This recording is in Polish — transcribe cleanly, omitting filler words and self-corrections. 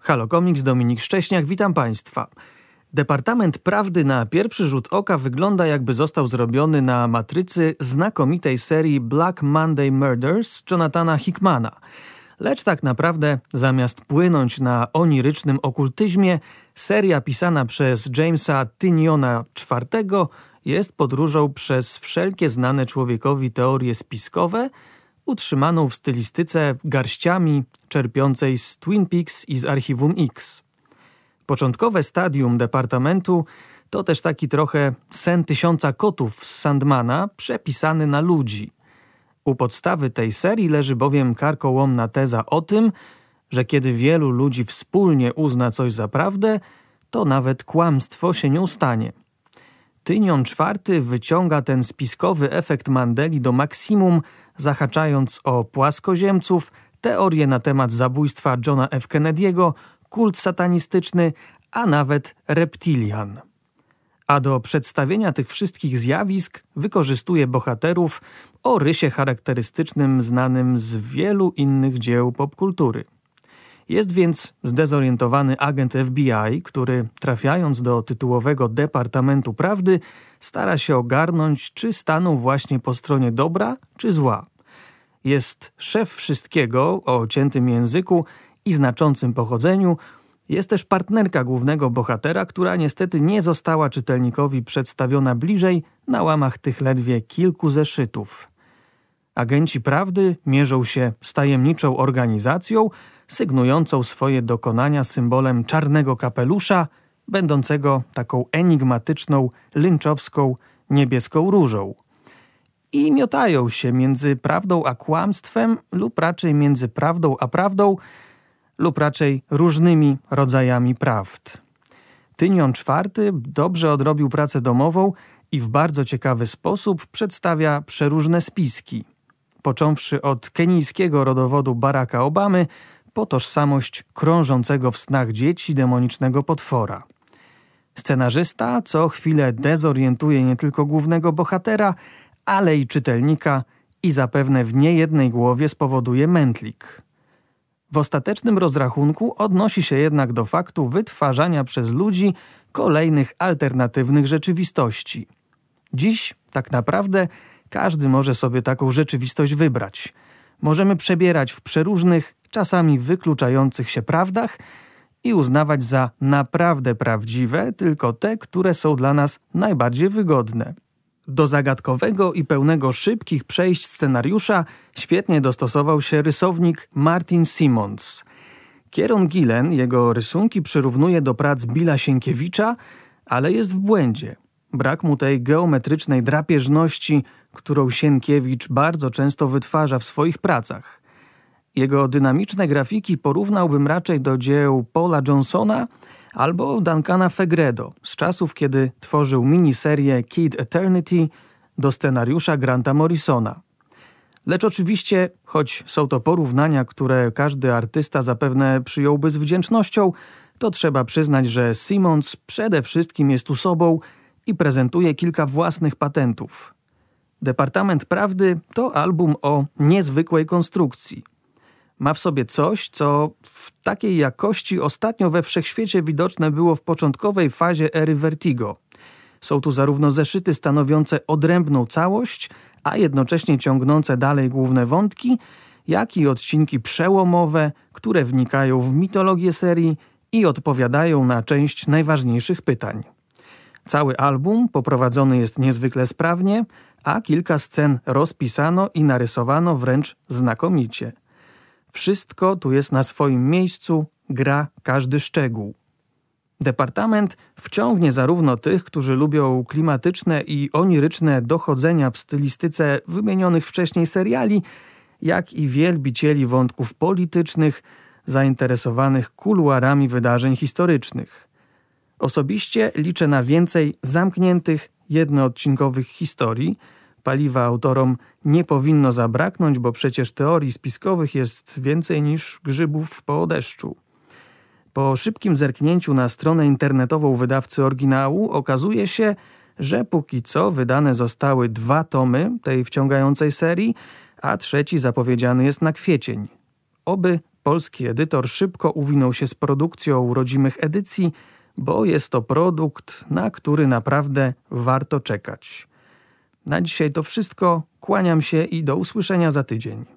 Halo Komiks, Dominik Szcześniak, witam Państwa. Departament Prawdy na pierwszy rzut oka wygląda, jakby został zrobiony na matrycy znakomitej serii Black Monday Murders Jonathana Hickmana. Lecz tak naprawdę, zamiast płynąć na onirycznym okultyzmie, seria pisana przez Jamesa Tyniona IV jest podróżą przez wszelkie znane człowiekowi teorie spiskowe, utrzymaną w stylistyce garściami czerpiącej z Twin Peaks i z Archiwum X. Początkowe stadium Departamentu to też taki trochę sen tysiąca kotów z Sandmana przepisany na ludzi. U podstawy tej serii leży bowiem karkołomna teza o tym, że kiedy wielu ludzi wspólnie uzna coś za prawdę, to nawet kłamstwo się nie ustanie. Tynion IV wyciąga ten spiskowy efekt Mandeli do maksimum, zahaczając o płaskoziemców, teorie na temat zabójstwa Johna F. Kennedy'ego, kult satanistyczny, a nawet reptilian. A do przedstawienia tych wszystkich zjawisk wykorzystuje bohaterów o rysie charakterystycznym znanym z wielu innych dzieł popkultury. Jest więc zdezorientowany agent FBI, który trafiając do tytułowego Departamentu Prawdy stara się ogarnąć, czy stanął właśnie po stronie dobra czy zła. Jest szef wszystkiego o ciętym języku i znaczącym pochodzeniu. Jest też partnerka głównego bohatera, która niestety nie została czytelnikowi przedstawiona bliżej na łamach tych ledwie kilku zeszytów. Agenci prawdy mierzą się z tajemniczą organizacją, sygnującą swoje dokonania symbolem czarnego kapelusza, będącego taką enigmatyczną, lynczowską, niebieską różą. I miotają się między prawdą a kłamstwem, lub raczej między prawdą a prawdą, lub raczej różnymi rodzajami prawd. Tynion IV dobrze odrobił pracę domową i w bardzo ciekawy sposób przedstawia przeróżne spiski. Począwszy od kenijskiego rodowodu Baracka Obamy, po tożsamość krążącego w snach dzieci demonicznego potwora. Scenarzysta co chwilę dezorientuje nie tylko głównego bohatera, ale i czytelnika i zapewne w niejednej głowie spowoduje mętlik. W ostatecznym rozrachunku odnosi się jednak do faktu wytwarzania przez ludzi kolejnych alternatywnych rzeczywistości. Dziś tak naprawdę każdy może sobie taką rzeczywistość wybrać. Możemy przebierać w przeróżnych, czasami wykluczających się prawdach i uznawać za naprawdę prawdziwe tylko te, które są dla nas najbardziej wygodne. Do zagadkowego i pełnego szybkich przejść scenariusza świetnie dostosował się rysownik Martin Simmonds. Kieron Gillen jego rysunki przyrównuje do prac Billa Sienkiewicza, ale jest w błędzie. Brak mu tej geometrycznej drapieżności, którą Sienkiewicz bardzo często wytwarza w swoich pracach. Jego dynamiczne grafiki porównałbym raczej do dzieł Paula Johnsona albo Duncana Fegredo z czasów, kiedy tworzył miniserię Kid Eternity do scenariusza Granta Morrisona. Lecz oczywiście, choć są to porównania, które każdy artysta zapewne przyjąłby z wdzięcznością, to trzeba przyznać, że Simmonds przede wszystkim jest tu sobą i prezentuje kilka własnych patentów. Departament Prawdy to album o niezwykłej konstrukcji. Ma w sobie coś, co w takiej jakości ostatnio we wszechświecie widoczne było w początkowej fazie ery Vertigo. Są tu zarówno zeszyty stanowiące odrębną całość, a jednocześnie ciągnące dalej główne wątki, jak i odcinki przełomowe, które wnikają w mitologię serii i odpowiadają na część najważniejszych pytań. Cały album poprowadzony jest niezwykle sprawnie, a kilka scen rozpisano i narysowano wręcz znakomicie. Wszystko tu jest na swoim miejscu, gra każdy szczegół. Departament wciągnie zarówno tych, którzy lubią klimatyczne i oniryczne dochodzenia w stylistyce wymienionych wcześniej seriali, jak i wielbicieli wątków politycznych, zainteresowanych kuluarami wydarzeń historycznych. Osobiście liczę na więcej zamkniętych, jednoodcinkowych historii. Paliwa autorom nie powinno zabraknąć, bo przecież teorii spiskowych jest więcej niż grzybów po deszczu. Po szybkim zerknięciu na stronę internetową wydawcy oryginału okazuje się, że póki co wydane zostały 2 tomy tej wciągającej serii, a 3 zapowiedziany jest na kwiecień. Oby polski edytor szybko uwinął się z produkcją rodzimych edycji, bo jest to produkt, na który naprawdę warto czekać. Na dzisiaj to wszystko. Kłaniam się i do usłyszenia za tydzień.